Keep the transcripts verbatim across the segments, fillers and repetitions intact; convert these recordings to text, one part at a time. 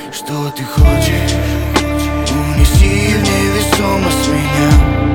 Что ты хочешь? Унеси в невесомость меня,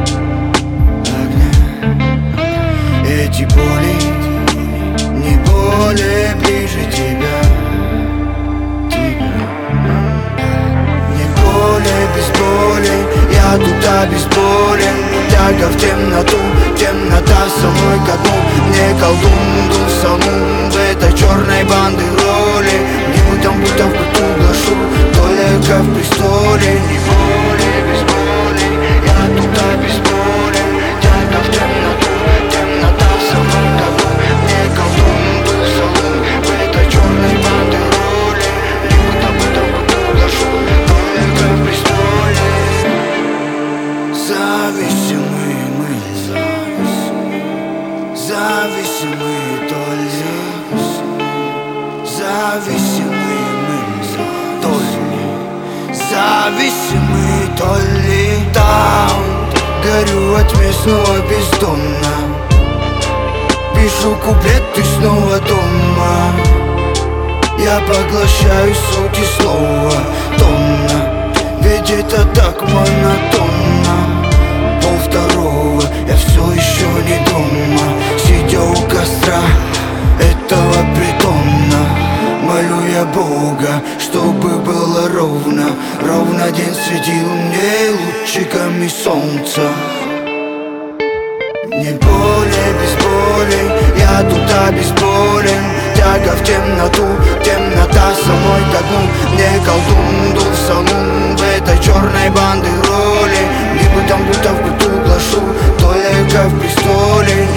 огня. Эти боли не более ближе тебя, тебя. Не более без боли, я тут обезболен. Тяга в темноту, темнота со мной ко дну. Мне колдун дул саму в этой черной бандероли. Где там будто в быту глашу, только в престоле. Не более без боли, я тут обезболен. Тяга в темноту, темнота со мной ко дну. Мне колдун дул саму в этой черной бандероли. Где там будто в быту глашу, только в престоле. Зависимы мы, зависимы, то ли зависимы мы, то ли зависимы, то ли там. Горю от местного бездомна, пишу куплеты снова дома. Я поглощаю сути слова тонна, ведь это так монотонно. Пол второго, я все еще не дома, сидя у костра этого притона. Молю я Бога, чтобы было ровно, ровно день светил мне лучиками солнца. Не более без боли, я тут обезболен. Тяга в темноту, темнота со мной ко дну. Мне колдун дул саму в этой черной бандероли. Либо там будто в быту глашу, только в престоле.